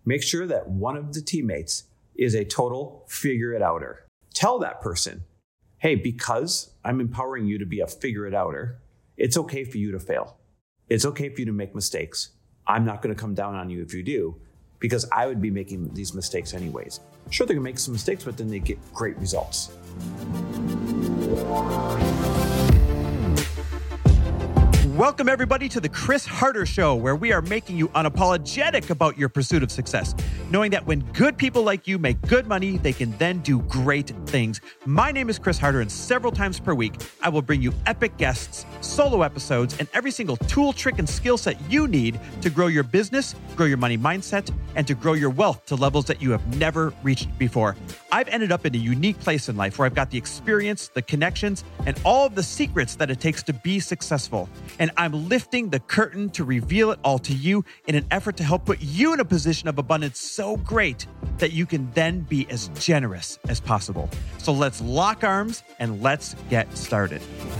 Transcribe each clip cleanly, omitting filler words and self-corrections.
make sure that one of the teammates is a total figure-it-outer. Tell that person, hey, because I'm empowering you to be a figure-it-outer, it's okay for you to fail. It's okay for you to make mistakes. I'm not going to come down on you if you do, because I would be making these mistakes anyways. Sure, they're going to make some mistakes, but then they get great results. Welcome, everybody, to the Chris Harder Show, where we are making you unapologetic about your pursuit of success, knowing that when good people like you make good money, they can then do great things. My name is Chris Harder, and several times per week, I will bring you epic guests, solo episodes, and every single tool, trick, and skill set you need to grow your business, grow your money mindset, and to grow your wealth to levels that you have never reached before. I've ended up in a unique place in life where I've got the experience, the connections, and all of the secrets that it takes to be successful. And I'm lifting the curtain to reveal it all to you in an effort to help put you in a position of abundance so great that you can then be as generous as possible. So let's lock arms and let's get started.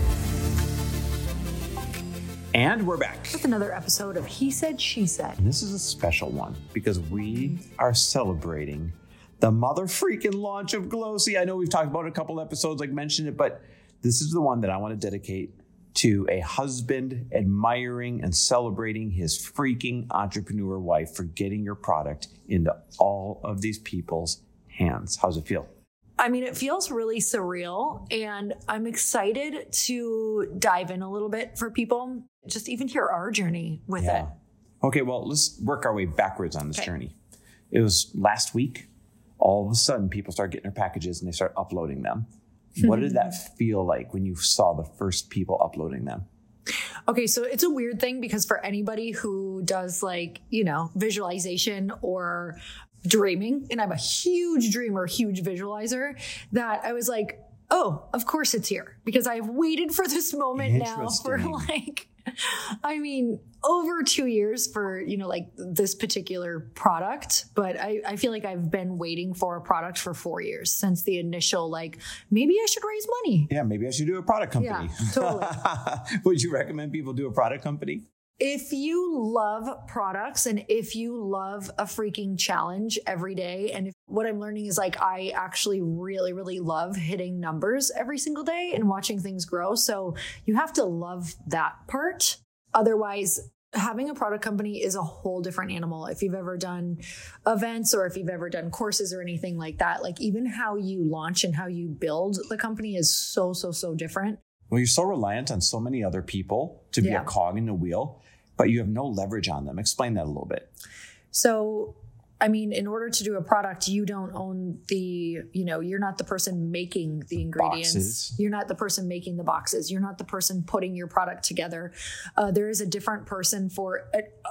And we're back with another episode of He Said, She Said. And this is a special one because we are celebrating the mother freaking launch of Glossy. I know we've talked about it a couple episodes, like mentioned it, but this is the one that I want to dedicate to a husband admiring and celebrating his freaking entrepreneur wife for getting your product into all of these people's hands. How's it feel? I mean, it feels really surreal, and I'm excited to dive in a little bit for people, just even hear our journey with it. Okay, well, let's work our way backwards on this journey. It was last week. All of a sudden, people start getting their packages and they start uploading them. What did that feel like when you saw the first people uploading them? Okay, so it's a weird thing because for anybody who does visualization or dreaming, and I'm a huge dreamer, huge visualizer, that I was like, oh, of course it's here because I've waited for this moment now for over 2 years for, this particular product. But I feel like I've been waiting for a product for 4 years since the initial, maybe I should raise money. Yeah, maybe I should do a product company. Yeah, totally. Would you recommend people do a product company? If you love products and if you love a freaking challenge every day, and what I'm learning is I actually really, really love hitting numbers every single day and watching things grow. So you have to love that part. Otherwise, having a product company is a whole different animal. If you've ever done events or if you've ever done courses or anything like that, even how you launch and how you build the company is so, so, so different. Well, you're so reliant on so many other people to be a cog in the wheel, but you have no leverage on them. Explain that a little bit. So, in order to do a product, you don't own you're not the person making the ingredients. Boxes. You're not the person making the boxes. You're not the person putting your product together. There is a different person for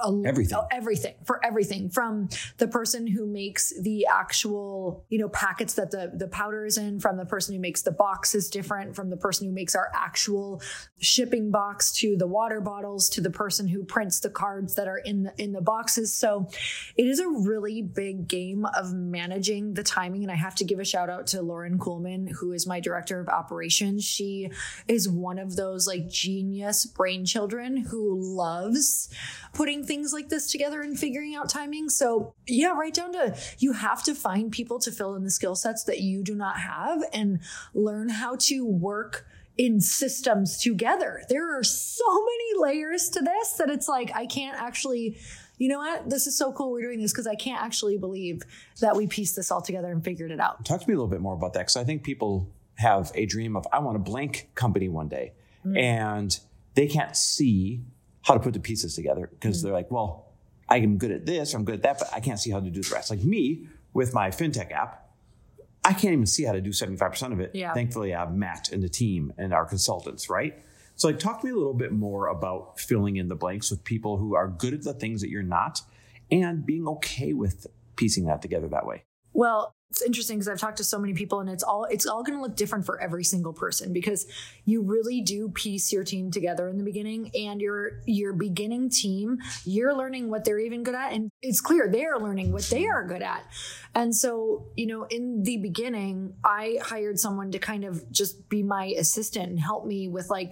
everything from the person who makes the actual, packets that the powder is in, from the person who makes the box is different, from the person who makes our actual shipping box to the water bottles to the person who prints the cards that are in the boxes. So it is a really big game of managing the timing. And I have to give a shout out to Lauren Kuhlman, who is my director of operations. She is one of those genius brain children who loves putting things like this together and figuring out timing. So right down to you have to find people to fill in the skill sets that you do not have and learn how to work in systems together. There are so many layers to this that it's I can't actually, you know what? This is so cool we're doing this because I can't actually believe that we pieced this all together and figured it out. Talk to me a little bit more about that because I think people have a dream of, I want a blank company one day. And they can't see how to put the pieces together because they're like, well, I am good at this, or I'm good at that, but I can't see how to do the rest. Like me with my FinTech app, I can't even see how to do 75% of it. Yeah. Thankfully, I have Matt and the team and our consultants, right? So talk to me a little bit more about filling in the blanks with people who are good at the things that you're not and being okay with piecing that together that way. Well, it's interesting because I've talked to so many people and it's all going to look different for every single person because you really do piece your team together in the beginning, and your beginning team, you're learning what they're even good at. And it's clear they are learning what they are good at. And so, in the beginning, I hired someone to kind of just be my assistant and help me with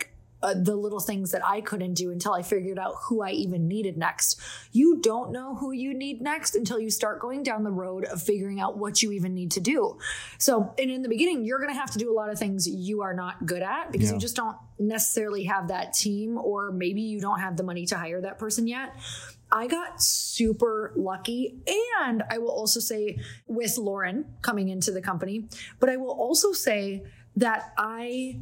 the little things that I couldn't do until I figured out who I even needed next. You don't know who you need next until you start going down the road of figuring out what you even need to do. So, and in the beginning, you're going to have to do a lot of things you are not good at because you just don't necessarily have that team, or maybe you don't have the money to hire that person yet. I got super lucky. And I will also say with Lauren coming into the company, but I will also say that I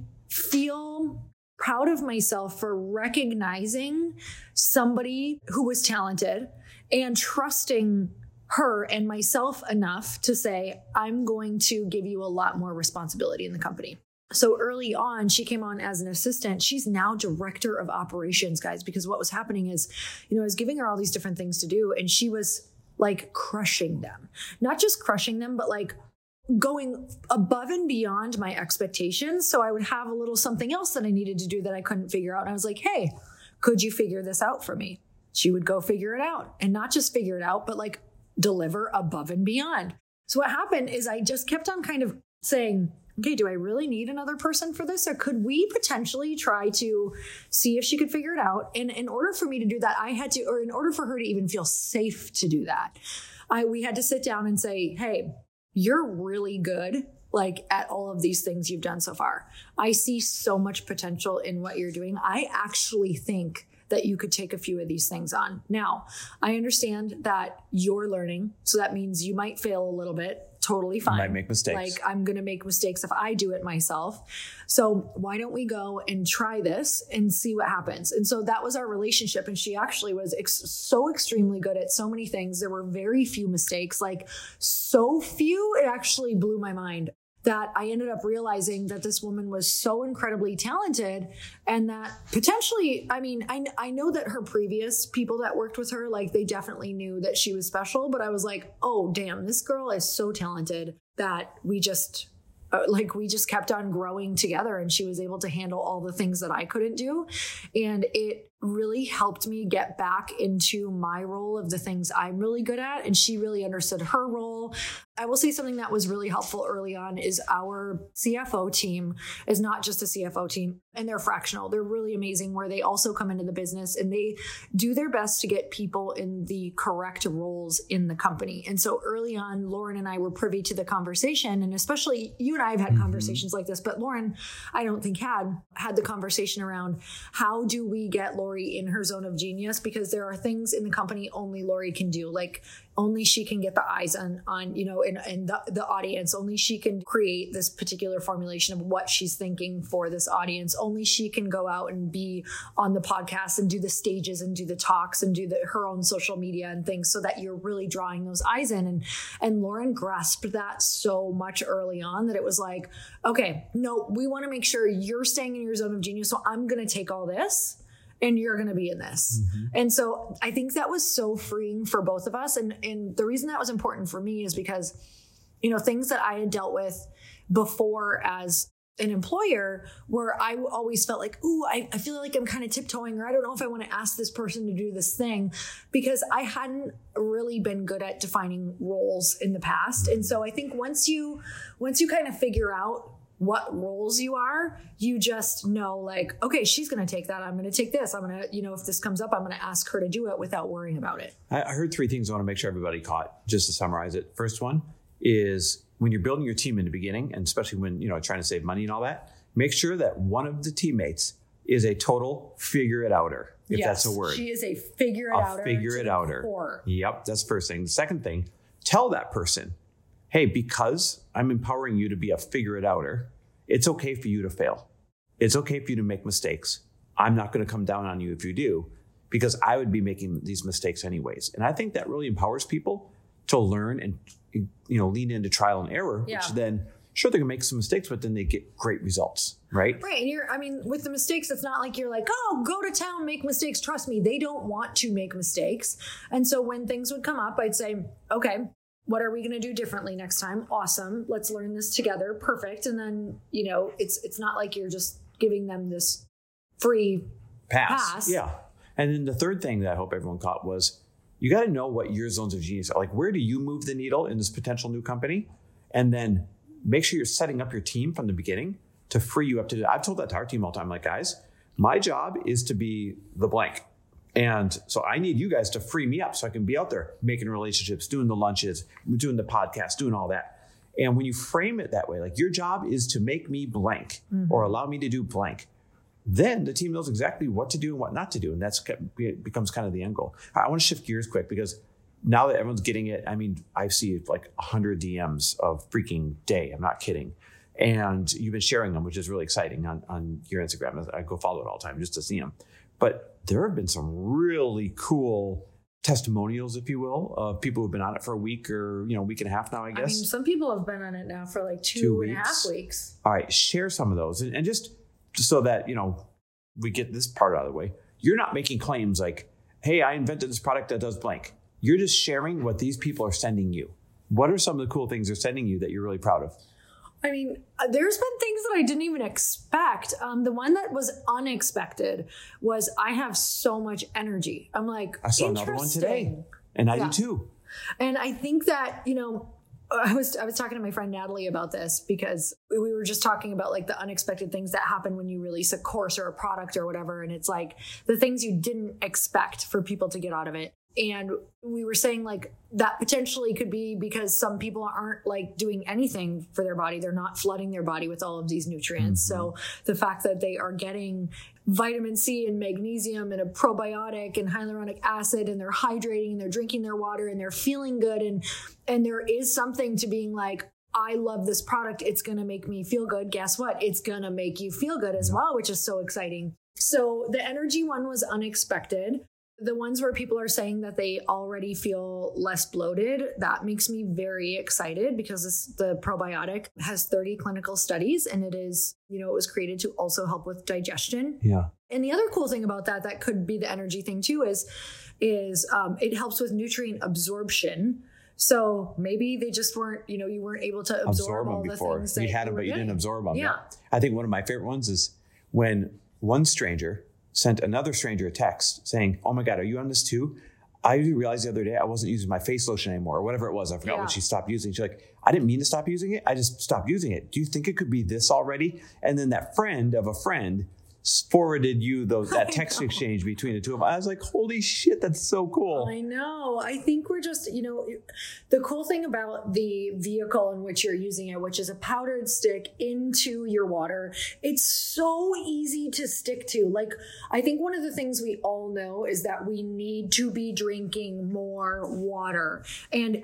feel proud of myself for recognizing somebody who was talented and trusting her and myself enough to say, I'm going to give you a lot more responsibility in the company. So early on, she came on as an assistant. She's now director of operations, guys, because what was happening is, I was giving her all these different things to do, and she was like crushing them, not just crushing them, but like going above and beyond my expectations. So I would have a little something else that I needed to do that I couldn't figure out. And I was like, hey, could you figure this out for me? She would go figure it out, and not just figure it out, but like deliver above and beyond. So what happened is I just kept on kind of saying, okay, do I really need another person for this? Or could we potentially try to see if she could figure it out? And in order for me to do that, in order for her to even feel safe to do that, we had to sit down and say, hey, you're really good, like at all of these things you've done so far. I see so much potential in what you're doing. I actually think that you could take a few of these things on. Now, I understand that you're learning, so that means you might fail a little bit. Totally fine. Might make mistakes. Like I'm going to make mistakes if I do it myself. So why don't we go and try this and see what happens? And so that was our relationship. And she actually was so extremely good at so many things. There were very few mistakes, like so few, it actually blew my mind, that I ended up realizing that this woman was so incredibly talented, and that potentially, I know that her previous people that worked with her, like they definitely knew that she was special, but I was like, oh damn, this girl is so talented that we just kept on growing together, and she was able to handle all the things that I couldn't do. And it really helped me get back into my role of the things I'm really good at. And she really understood her role. I will say something that was really helpful early on is our CFO team is not just a CFO team, and they're fractional. They're really amazing, where they also come into the business and they do their best to get people in the correct roles in the company. And so early on, Lauren and I were privy to the conversation, and especially you and I have had conversations like this, but Lauren, I don't think had the conversation around how do we get Lori in her zone of genius, because there are things in the company only Lori can do. Like only she can get the eyes on and the audience. Only she can create this particular formulation of what she's thinking for this audience. Only she can go out and be on the podcast and do the stages and do the talks and do her own social media and things, so that you're really drawing those eyes in. And Lauren grasped that so much early on that it was like, okay, no, we want to make sure you're staying in your zone of genius. So I'm going to take all this and you're going to be in this. And so I think that was so freeing for both of us. And the reason that was important for me is because, things that I had dealt with before as an employer, where I always felt like, ooh, I feel like I'm kind of tiptoeing, or I don't know if I want to ask this person to do this thing, because I hadn't really been good at defining roles in the past. And so I think once you kind of figure out what roles you are, you just know, like, okay, she's going to take that. I'm going to take this. I'm going to, if this comes up, I'm going to ask her to do it without worrying about it. I heard three things I want to make sure everybody caught, just to summarize it. First one is when you're building your team in the beginning, and especially when, trying to save money and all that, make sure that one of the teammates is a total figure it outer, if that's a word. She is a figure it outer. Figure it outer. Core. Yep, that's the first thing. The second thing, tell that person, hey, because I'm empowering you to be a figure it outer, it's okay for you to fail. It's okay for you to make mistakes. I'm not going to come down on you if you do, because I would be making these mistakes anyways. And I think that really empowers people to learn and, lean into trial and error, which then, sure, they're going to make some mistakes, but then they get great results, right? Right. And with the mistakes, it's not like you're like, oh, go to town, make mistakes. Trust me, they don't want to make mistakes. And so when things would come up, I'd say, okay, what are we going to do differently next time? Awesome. Let's learn this together. Perfect. And then, it's not like you're just giving them this free pass. Yeah. And then the third thing that I hope everyone caught was, you got to know what your zones of genius are. Like, where do you move the needle in this potential new company? And then make sure you're setting up your team from the beginning to free you up to do that. I've told that to our team all the time, like, guys, My job is to be the blank. And so I need you guys to free me up so I can be out there making relationships, doing the lunches, doing the podcast, doing all that. And when you frame it that way, like your job is to make me blank or allow me to do blank, then the team knows exactly what to do and what not to do. And that's becomes kind of the end goal. I want to shift gears quick because now that everyone's getting it, I mean, I see like 100 DMs of freaking day. I'm not kidding. And you've been sharing them, which is really exciting on your Instagram. I go follow it all the time just to see them. But there have been some really cool testimonials, if you will, of people who've been on it for a week or, week and a half now, I guess. I mean, some people have been on it now for like 2.5 weeks. All right. Share some of those. And just so that, we get this part out of the way. You're not making claims like, hey, I invented this product that does blank. You're just sharing what these people are sending you. What are some of the cool things they're sending you that you're really proud of? I mean, there's been things that I didn't even expect. The one that was unexpected was I have so much energy. I'm like, I saw another one today, and I do too. And I think that, I was talking to my friend Natalie about this because we were just talking about like the unexpected things that happen when you release a course or a product or whatever. And it's like the things you didn't expect for people to get out of it. And we were saying like that potentially could be because some people aren't like doing anything for their body. They're not flooding their body with all of these nutrients. So the fact that they are getting vitamin C and magnesium and a probiotic and hyaluronic acid and they're hydrating and they're drinking their water and they're feeling good. And there is something to being like, I love this product. It's going to make me feel good. Guess what? It's going to make you feel good as well, which is so exciting. So the energy one was unexpected. The ones where people are saying that they already feel less bloated, that makes me very excited because the probiotic has 30 clinical studies and it is, it was created to also help with digestion. Yeah. And the other cool thing about that could be the energy thing too, is it helps with nutrient absorption. So maybe they just weren't, you weren't able to absorb all them the before. things that you had them, but you didn't absorb them. Yeah. I think one of my favorite ones is when one stranger sent another stranger a text saying, oh my God, are you on this too? I realized the other day I wasn't using my face lotion anymore or whatever it was. I forgot what she stopped using. She's like, I didn't mean to stop using it. I just stopped using it. Do you think it could be this already? And then that friend of a friend forwarded you that text exchange between the two of them. I was like, holy shit, that's so cool. I know. I think we're just, the cool thing about the vehicle in which you're using it, which is a powdered stick into your water, it's so easy to stick to. Like, I think one of the things we all know is that we need to be drinking more water. And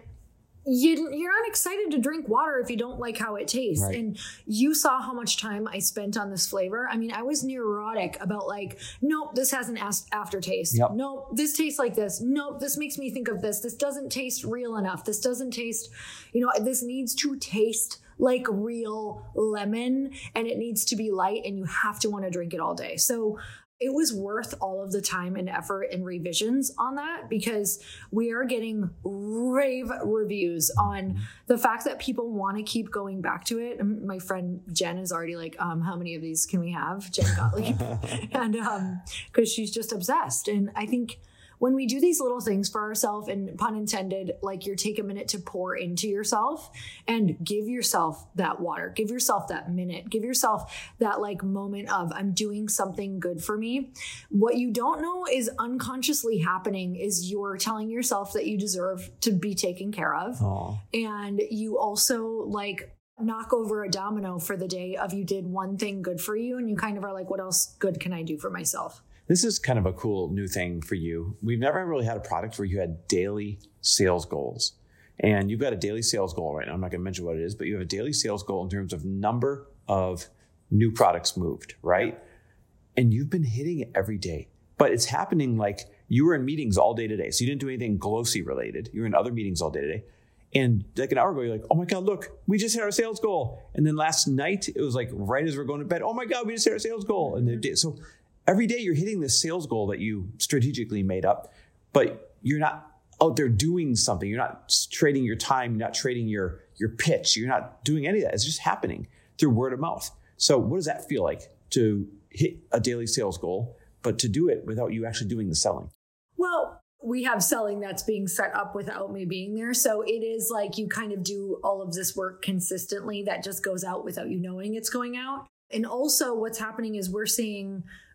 you're not excited to drink water if you don't like how it tastes. Right. And you saw how much time I spent on this flavor. I mean, I was neurotic about like, nope, this has an aftertaste. Yep. Nope, this tastes like this. Nope, this makes me think of this. This doesn't taste real enough. This doesn't taste, this needs to taste like real lemon and it needs to be light and you have to want to drink it all day. So it was worth all of the time and effort and revisions on that because we are getting rave reviews on the fact that people want to keep going back to it. And my friend Jen is already like, how many of these can we have? Jen Gottlieb. And because she's just obsessed. And I think when we do these little things for ourselves, and pun intended, like take a minute to pour into yourself and give yourself that water, give yourself that minute, give yourself that like moment of I'm doing something good for me. What you don't know is unconsciously happening is you're telling yourself that you deserve to be taken care of. Aww. And you also like knock over a domino for the day of you did one thing good for you. And you kind of are like, what else good can I do for myself? This is kind of a cool new thing for you. We've never really had a product where you had daily sales goals. And you've got a daily sales goal right now. I'm not going to mention what it is, but you have a daily sales goal in terms of number of new products moved, right? And you've been hitting it every day. But it's happening like you were in meetings all day today. So you didn't do anything Glossy related. You were in other meetings all day today. And like an hour ago, you're like, oh my God, look, we just hit our sales goal. And then last night, it was like right as we're going to bed, oh my God, we just hit our sales goal. And so every day you're hitting this sales goal that you strategically made up, but you're not out there doing something. You're not trading your time. You're not trading your pitch. You're not doing any of that. It's just happening through word of mouth. So what does that feel like to hit a daily sales goal, but to do it without you actually doing the selling? Well, we have selling that's being set up without me being there. So it is like you kind of do all of this work consistently that just goes out without you knowing it's going out. And also what's happening is we're seeing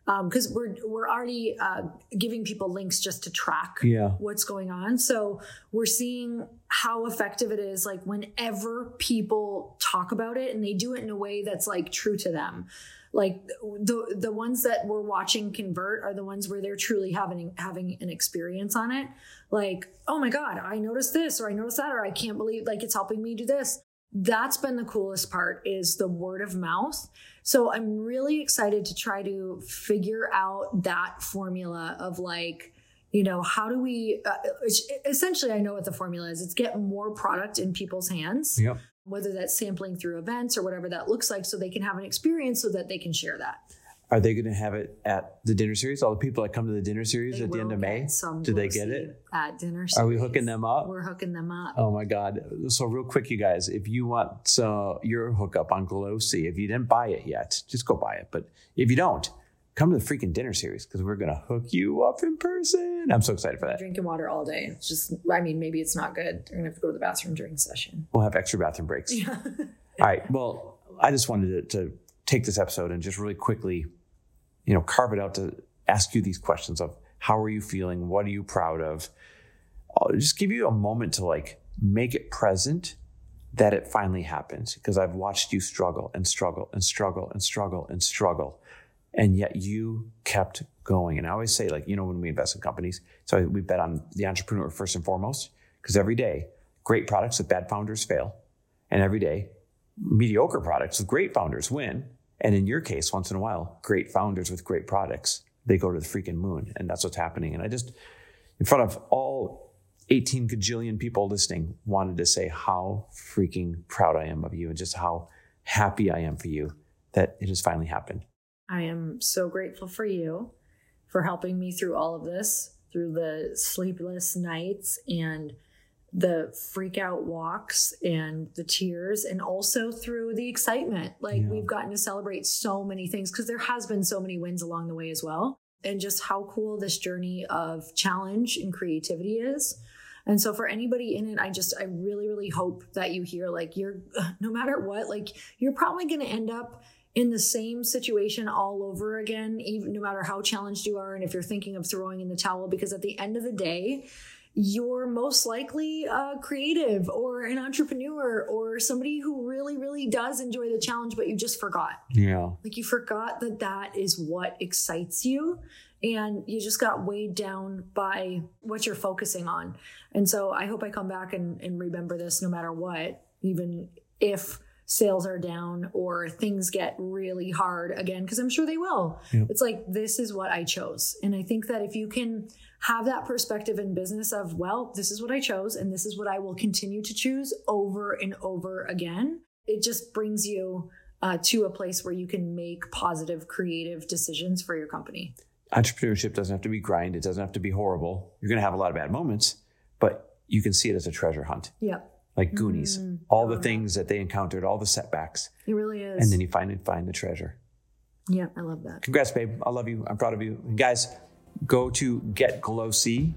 because we're already giving people links just to track what's going on. So we're seeing how effective it is, like whenever people talk about it and they do it in a way that's like true to them. Like the ones that we're watching convert are the ones where they're truly having an experience on it. Like, oh my God, I noticed this, or I noticed that, or I can't believe like it's helping me do this. That's been the coolest part, is the word of mouth. So I'm really excited to try to figure out that formula of like, you know, how do we, essentially I know what the formula is. It's get more product in people's hands. Yep. Whether that's sampling through events or whatever that looks like, so they can have an experience so that they can share that. Are they going to have it at the dinner series? All the people that come to the dinner series at the end of May, do they get it? At dinner series. Are we hooking them up? We're hooking them up. Oh my God. So real quick, you guys, if you want your hookup on Glossy, if you didn't buy it yet, just go buy it. But if you don't, come to the freaking dinner series, because we're going to hook you up in person. I'm so excited for that. Drinking water all day. It's just, I mean, maybe it's not good. You're going to have to go to the bathroom during session. We'll have extra bathroom breaks. Yeah. All right. Well, I just wanted to take this episode and just really quickly, you know, carve it out to ask you these questions of how are you feeling? What are you proud of? I'll just give you a moment to like make it present that it finally happens, because I've watched you struggle and struggle and struggle and struggle and struggle. And yet you kept going. And I always say, like, you know, when we invest in companies, so we bet on the entrepreneur first and foremost, because every day great products with bad founders fail. And every day mediocre products with great founders win. And in your case, once in a while, great founders with great products, they go to the freaking moon. And that's what's happening. And I just, in front of all 18 gajillion people listening, wanted to say how freaking proud I am of you and just how happy I am for you that it has finally happened. I am so grateful for you for helping me through all of this, through the sleepless nights and the freak out walks and the tears, and also through the excitement. Like we've gotten to celebrate so many things, because there has been so many wins along the way as well. And just how cool this journey of challenge and creativity is. And so for anybody in it, I really, really hope that you hear, like, no matter what, like, you're probably going to end up in the same situation all over again, even no matter how challenged you are. And if you're thinking of throwing in the towel, because at the end of the day, you're most likely a creative or an entrepreneur or somebody who really, really does enjoy the challenge, but you just forgot. Yeah. Like you forgot that is what excites you. And you just got weighed down by what you're focusing on. And so I hope I come back and remember this no matter what, even if sales are down or things get really hard again, because I'm sure they will. Yep. It's like, this is what I chose. And I think that if you can have that perspective in business of, well, this is what I chose and this is what I will continue to choose over and over again, it just brings you to a place where you can make positive, creative decisions for your company. Entrepreneurship doesn't have to be grind. It doesn't have to be horrible. You're going to have a lot of bad moments, but you can see it as a treasure hunt. Yep. Like Goonies, all the things that they encountered, all the setbacks. It really is. And then you find the treasure. Yeah, I love that. Congrats, babe. I love you. I'm proud of you. And guys, go to Get Glossy,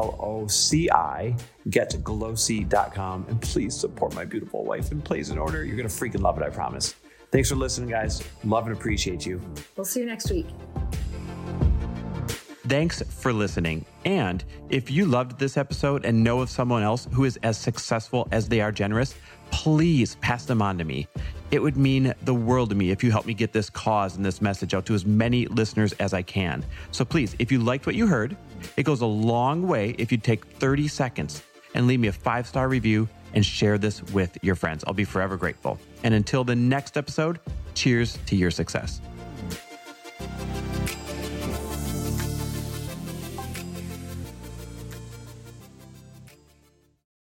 GLOCI, getglossy.com, and please support my beautiful wife and place an order. You're going to freaking love it, I promise. Thanks for listening, guys. Love and appreciate you. We'll see you next week. Thanks for listening. And if you loved this episode and know of someone else who is as successful as they are generous, please pass them on to me. It would mean the world to me if you help me get this cause and this message out to as many listeners as I can. So please, if you liked what you heard, it goes a long way if you take 30 seconds and leave me a 5-star review and share this with your friends. I'll be forever grateful. And until the next episode, cheers to your success.